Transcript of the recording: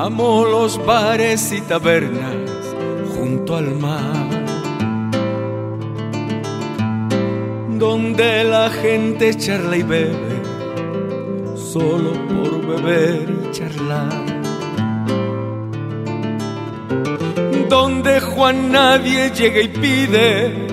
Amo los bares y tabernas junto al mar, donde la gente charla y bebe solo por beber y charlar, donde Juan nadie llega y pide